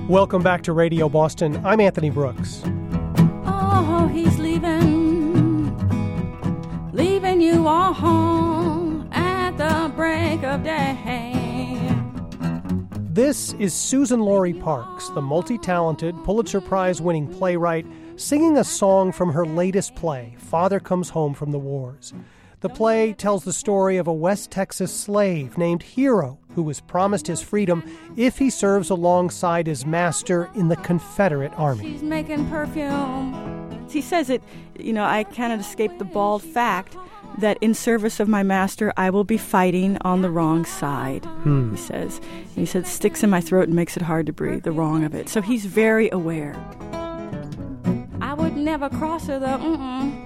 Welcome back to Radio Boston. I'm Anthony Brooks. Oh, he's leaving you all home at the break of day. This is Suzan-Lori Parks, the multi-talented, Pulitzer Prize-winning playwright, singing a song from her latest play, Father Comes Home from the Wars. The play tells the story of a West Texas slave named Hero, who was promised his freedom if he serves alongside his master in the Confederate Army. She's making perfume. He says it, I cannot escape the bald fact that in service of my master, I will be fighting on the wrong side, he says. And he said, sticks in my throat and makes it hard to breathe, the wrong of it. So he's very aware. I would never cross her, though,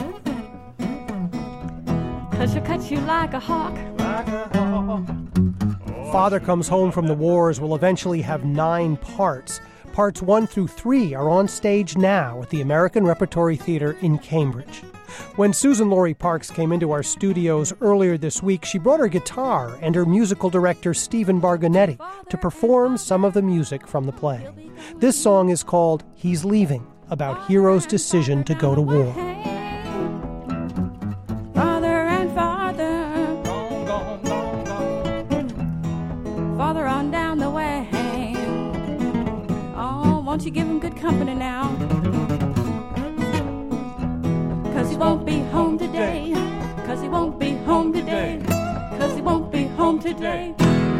'cause she'll cut you like a hawk. Father Comes Home from the Wars will eventually have 9 parts. Parts 1 through 3 are on stage now at the American Repertory Theater in Cambridge. When Suzan-Lori Parks came into our studios earlier this week, she brought her guitar and her musical director, Stephen Barganetti, to perform some of the music from the play. This song is called He's Leaving, about Hero's decision to go to war. Farther on down the way. Oh, won't you give him good company now? 'Cause he won't be home today. 'Cause he won't be home today. 'Cause he won't be home today.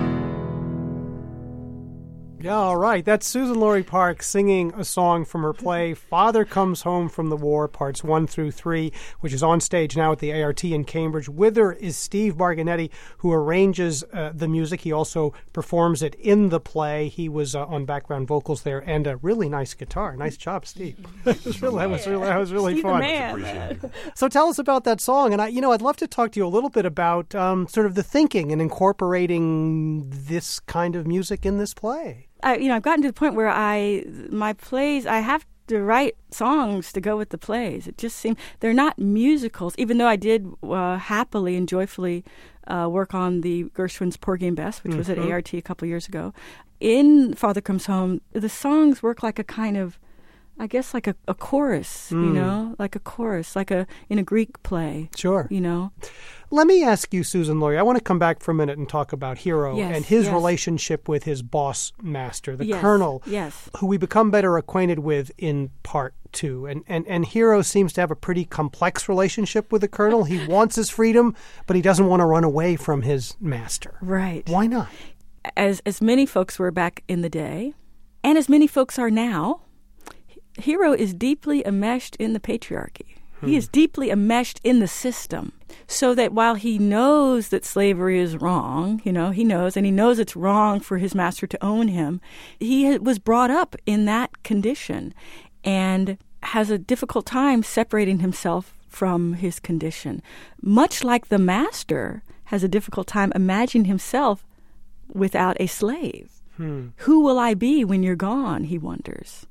Yeah, all right. That's Suzan-Lori Parks singing a song from her play, Father Comes Home from the War, parts 1 through 3, which is on stage now at the ART in Cambridge. With her is Steve Barganetti, who arranges the music. He also performs it in the play. He was on background vocals there, and a really nice guitar. Nice job, Steve. That was really Steve fun. The man. So tell us about that song. And I'd love to talk to you a little bit about sort of the thinking in incorporating this kind of music in this play. I've gotten to the point where my plays, I have to write songs to go with the plays. It just seems they're not musicals, even though I did happily and joyfully work on the Gershwin's Poor Game Bess, which was at ART a couple years ago. In Father Comes Home, the songs work like a kind of, I guess, like a chorus, like a chorus, in a Greek play. Sure. Let me ask you, Suzan-Lori, I want to come back for a minute and talk about Hero and his relationship with his boss master, the Colonel, who we become better acquainted with in part 2. And Hero seems to have a pretty complex relationship with the Colonel. He wants his freedom, but he doesn't want to run away from his master. Right. Why not? As many folks were back in the day, and as many folks are now, Hero is deeply enmeshed in the patriarchy. He is deeply enmeshed in the system, so that while he knows that slavery is wrong, he knows it's wrong for his master to own him, he was brought up in that condition and has a difficult time separating himself from his condition, much like the master has a difficult time imagining himself without a slave. Who will I be when you're gone, he wonders.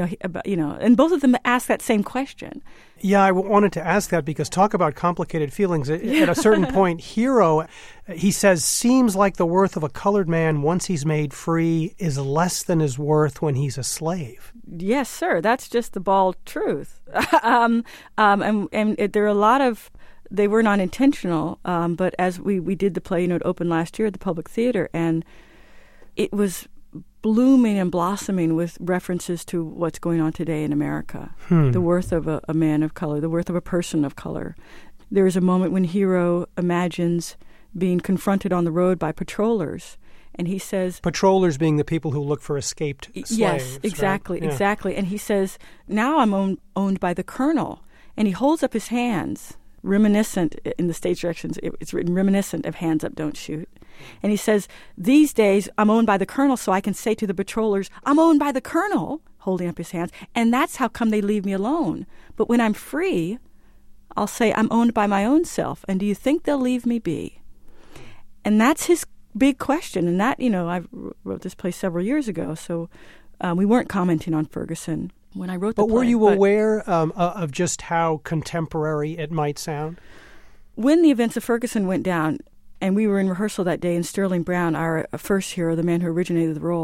And both of them ask that same question. Yeah, I wanted to ask that because talk about complicated feelings. At a certain point, Hero, he says, seems like the worth of a colored man once he's made free is less than his worth when he's a slave. Yes, sir. That's just the bald truth. And there are a lot of, they were not intentional, but as we did the play, it opened last year at the Public Theater, and it was blooming and blossoming with references to what's going on today in America, the worth of a man of color, the worth of a person of color. There is a moment when Hero imagines being confronted on the road by patrollers, and he says... Patrollers being the people who look for escaped slaves. Yes, exactly, right? Yeah. Exactly. And he says, now I'm owned by the Colonel. And he holds up his hands, reminiscent, in the stage directions, it's written reminiscent of Hands Up, Don't Shoot. And he says, these days, I'm owned by the Colonel, so I can say to the patrollers, I'm owned by the Colonel, holding up his hands, and that's how come they leave me alone. But when I'm free, I'll say, I'm owned by my own self, and do you think they'll leave me be? And that's his big question, and that, I wrote this play several years ago, so we weren't commenting on Ferguson when I wrote the play. But were you aware of just how contemporary it might sound? When the events of Ferguson went down, and we were in rehearsal that day, and Sterling Brown, our first hero, the man who originated the role,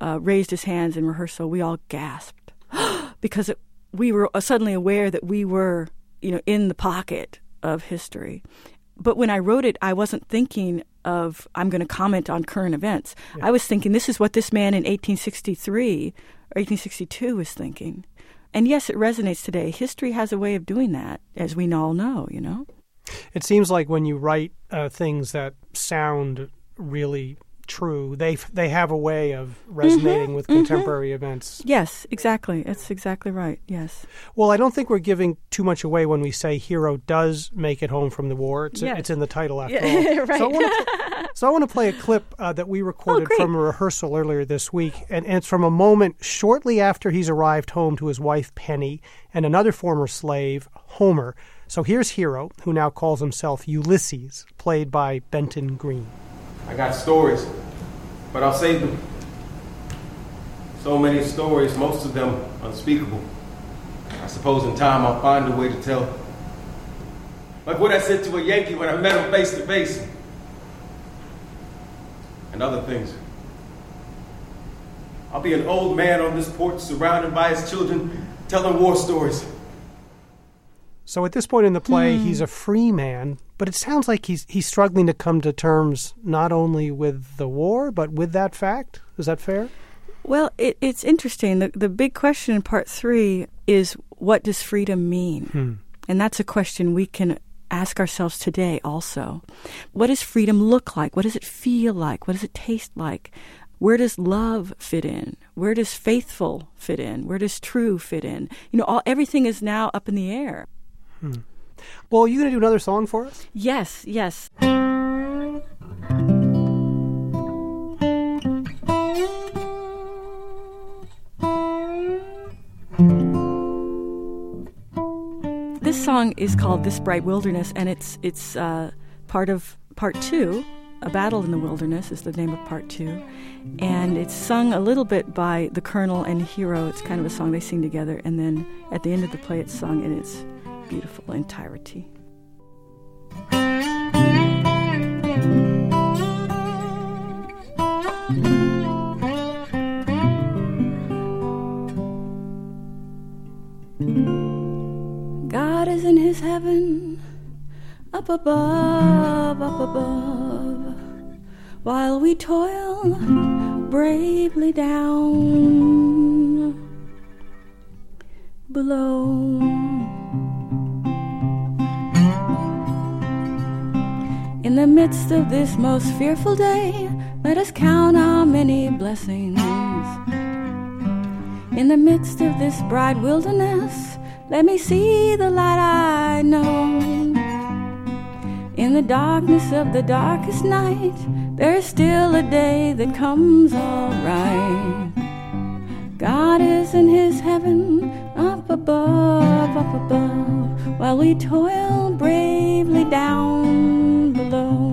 raised his hands in rehearsal, we all gasped because we were suddenly aware that we were, in the pocket of history. But when I wrote it, I wasn't thinking of, I'm going to comment on current events. Yeah. I was thinking, this is what this man in 1863 or 1862 was thinking. And yes, it resonates today. History has a way of doing that, as we all know, It seems like when you write things that sound really true, they have a way of resonating with contemporary events. Yes, exactly. That's exactly right, yes. Well, I don't think we're giving too much away when we say Hero does make it home from the war. It's in the title, after all. Right. So I want to play a clip that we recorded from a rehearsal earlier this week, and it's from a moment shortly after he's arrived home to his wife, Penny, and another former slave, Homer. So here's Hero, who now calls himself Ulysses, played by Benton Green. I got stories, but I'll save them. So many stories, most of them unspeakable. I suppose in time I'll find a way to tell. Like what I said to a Yankee when I met him face to face. And other things. I'll be an old man on this porch surrounded by his children telling war stories. So at this point in the play, he's a free man, but it sounds like he's struggling to come to terms not only with the war, but with that fact. Is that fair? Well, it's interesting. The big question in part 3 is, what does freedom mean? And that's a question we can ask ourselves today also. What does freedom look like? What does it feel like? What does it taste like? Where does love fit in? Where does faithful fit in? Where does true fit in? Everything is now up in the air. Well, are you going to do another song for us? Yes. This song is called This Bright Wilderness, and it's part of part 2. A Battle in the Wilderness is the name of part 2. And it's sung a little bit by the Colonel and Hero. It's kind of a song they sing together. And then at the end of the play, it's sung in its beautiful entirety. God is in his heaven, up above, while we toil bravely down below. In the midst of this most fearful day, let us count our many blessings. In the midst of this bright wilderness, let me see the light I know. In the darkness of the darkest night, there is still a day that comes all right. God is in his heaven, up above, while we toil bravely down below.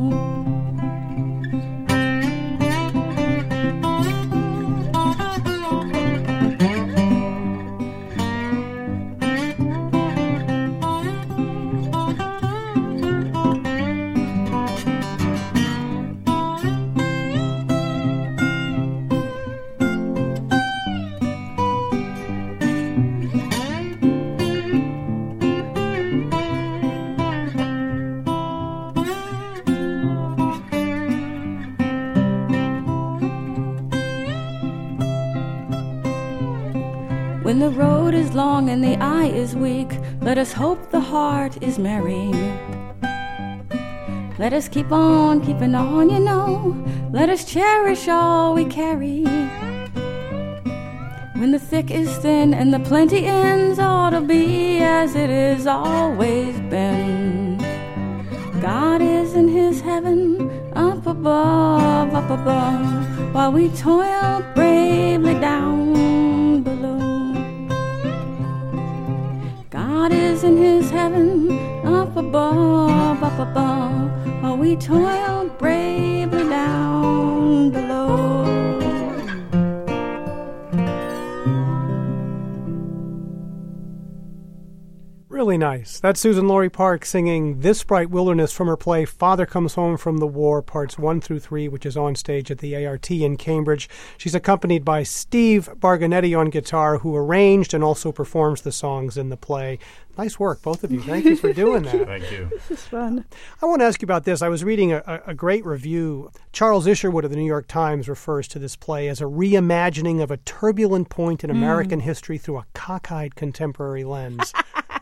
When the road is long and the eye is weak, let us hope the heart is merry. Let us keep on keeping on, let us cherish all we carry. When the thick is thin and the plenty ends, ought to be as it has always been. God is in his heaven, up above, while we toil bravely down below. God is in his heaven, up above, while we toil bravely down below. really nice. That's Suzan-Lori Parks singing This Bright Wilderness from her play Father Comes Home from the War, parts 1 through 3, which is on stage at the ART in Cambridge. She's accompanied by Steve Barganetti on guitar, who arranged and also performs the songs in the play. Nice work, both of you. Thank you for doing that. Thank you. This is fun. I want to ask you about this. I was reading a great review. Charles Isherwood of the New York Times refers to this play as a reimagining of a turbulent point in American history through a cockeyed contemporary lens.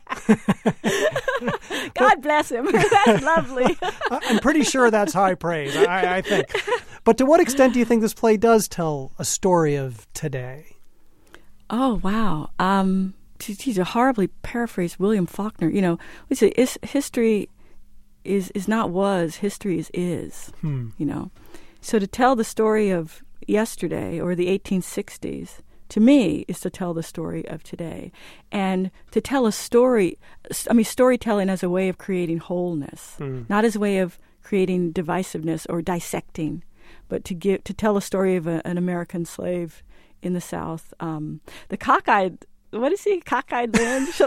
God bless him. That's lovely. I'm pretty sure that's high praise, I think. But to what extent do you think this play does tell a story of today? Oh, wow. To horribly paraphrase William Faulkner, we say history is not was, history is, So to tell the story of yesterday or the 1860s, to me, is to tell the story of today. And to tell a story, storytelling as a way of creating wholeness, not as a way of creating divisiveness or dissecting, but to tell a story of an American slave in the South. The cockeyed, what is he? Cockeyed lens?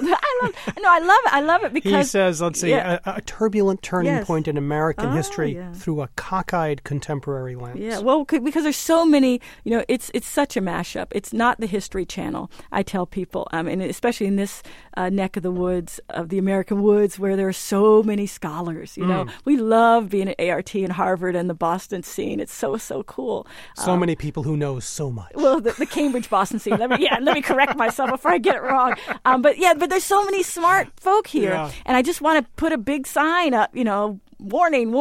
I love it because... He says, let's see, a turbulent turning point in American history through a cockeyed contemporary lens. Yeah, well, because there's so many, it's such a mashup. It's not the History Channel, I tell people, and especially in this neck of the woods, of the American woods, where there are so many scholars, We love being at ART and Harvard and the Boston scene. It's so, so cool. So many people who know so much. Well, the Cambridge-Boston scene. Let me correct myself before I get it wrong. But there's so many smart folk here, and I just want to put a big sign up, warning,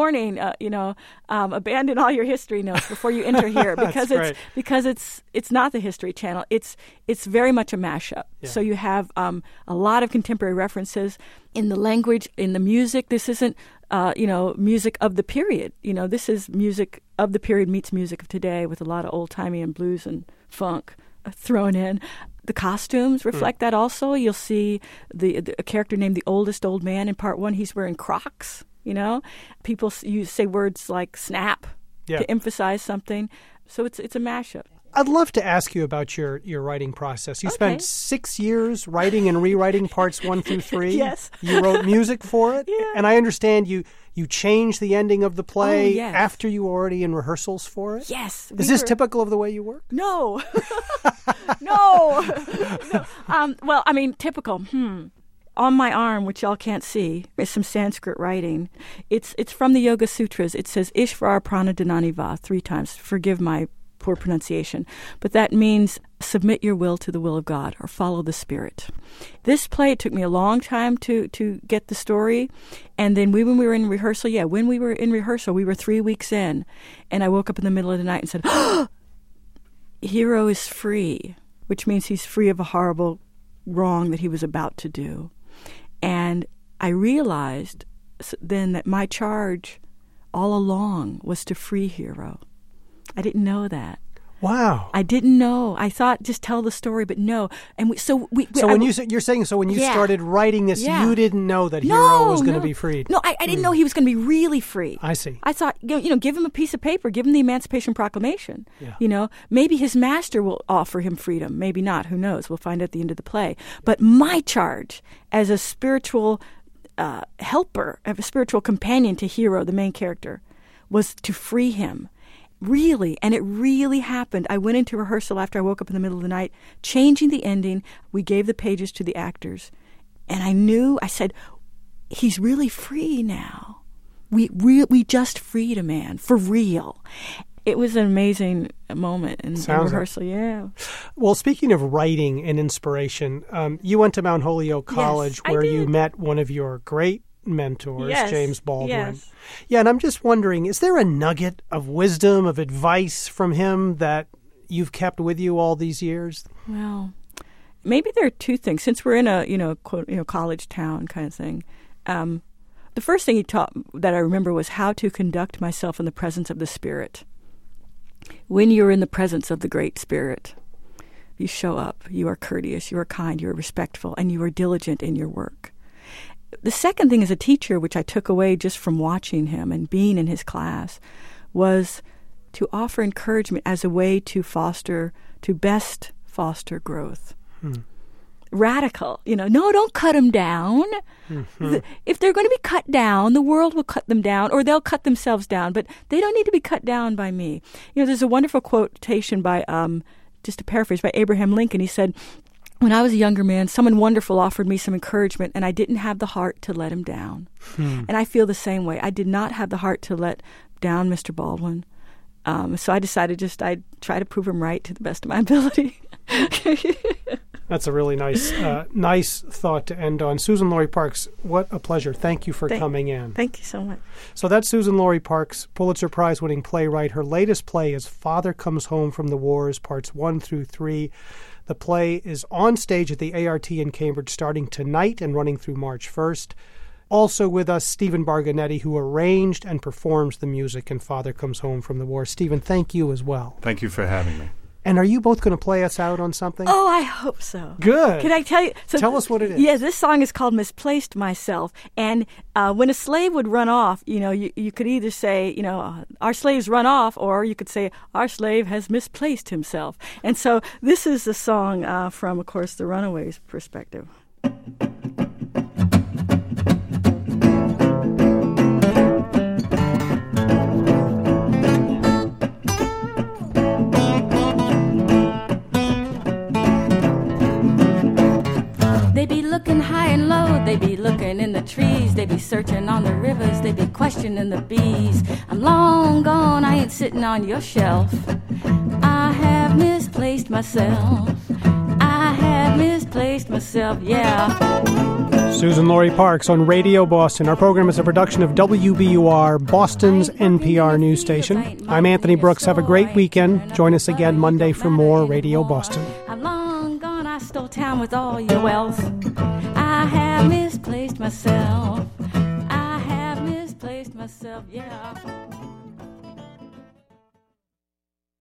abandon all your history notes before you enter here, because it's not the History Channel. It's very much a mashup. Yeah. So you have a lot of contemporary references in the language, in the music. This isn't music of the period. This is music of the period meets music of today, with a lot of old timey and blues and funk thrown in. The costumes reflect that also. You'll see a character named the Oldest Old Man in part 1. He's wearing Crocs, People say words like snap to emphasize something. So it's a mashup. I'd love to ask you about your writing process. You spent 6 years writing and rewriting parts 1 through 3. Yes. You wrote music for it. Yeah. And I understand you changed the ending of the play after you were already in rehearsals for it? Yes. Is this typical of the way you work? No. No. Well, typical. On my arm, which y'all can't see, is some Sanskrit writing. It's from the Yoga Sutras. It says, Ishvara Pranadhanani Va 3 times. Forgive my poor pronunciation. But that means submit your will to the will of God, or follow the Spirit. This play, it took me a long time to get the story. And then when we were in rehearsal, we were 3 weeks in. And I woke up in the middle of the night and said, Hero is free, which means he's free of a horrible wrong that he was about to do. And I realized then that my charge all along was to free Hero. I didn't know that. Wow. I didn't know. I thought just tell the story, but no. And you're saying when you started writing this, you didn't know that Hero was going to be freed. No, I didn't know he was going to be really free. I see. I thought, give him a piece of paper, give him the Emancipation Proclamation. Yeah. Maybe his master will offer him freedom. Maybe not. Who knows? We'll find out at the end of the play. But my charge as a spiritual helper, a spiritual companion to Hero, the main character, was to free him. Really, and it really happened. I went into rehearsal after I woke up in the middle of the night, changing the ending. We gave the pages to the actors, and I said, he's really free now. We just freed a man, for real. It was an amazing moment in rehearsal, Well, speaking of writing and inspiration, you went to Mount Holyoke College, where you met one of your great mentors, James Baldwin. Yes. Yeah, and I'm just wondering, is there a nugget of wisdom, of advice from him that you've kept with you all these years? Well, maybe there are 2 things. Since we're in a college town kind of thing, the first thing he taught that I remember was how to conduct myself in the presence of the Spirit. When you're in the presence of the Great Spirit, you show up, you are courteous, you are kind, you are respectful, and you are diligent in your work. The second thing as a teacher, which I took away just from watching him and being in his class, was to offer encouragement as a way to best foster growth. radical. No, don't cut them down. If they're going to be cut down, the world will cut them down, or they'll cut themselves down. But they don't need to be cut down by me. There's a wonderful quotation by, just to paraphrase, by Abraham Lincoln. He said, "When I was a younger man, someone wonderful offered me some encouragement, and I didn't have the heart to let him down." And I feel the same way. I did not have the heart to let down Mr. Baldwin. So I decided I'd try to prove him right to the best of my ability. That's a really nice thought to end on. Suzan-Lori Parks, what a pleasure. Thank you for coming in. Thank you so much. So that's Suzan-Lori Parks, Pulitzer Prize-winning playwright. Her latest play is Father Comes Home from the Wars, parts 1 through 3. The play is on stage at the ART in Cambridge starting tonight and running through March 1st. Also with us, Stephen Barganetti, who arranged and performs the music in Father Comes Home from the War. Stephen, thank you as well. Thank you for having me. And are you both going to play us out on something? Oh, I hope so. Good. Can I tell you? Tell us what it is. Yeah, this song is called Misplaced Myself. And when a slave would run off, you could either say, our slaves run off, or you could say, our slave has misplaced himself. And so this is a song from, of course, the Runaways' perspective. They be looking high and low, they be looking in the trees, they be searching on the rivers, they be questioning the bees. I'm long gone, I ain't sitting on your shelf. I have misplaced myself. I have misplaced myself, yeah. Suzan-Lori Parks on Radio Boston. Our program is a production of WBUR, Boston's NPR news station. I'm Anthony Brooks. Have a great weekend. Join us again Monday for more Radio Boston. I'm long gone, I stole town with all your wealth. I have misplaced myself. I have misplaced myself, yeah.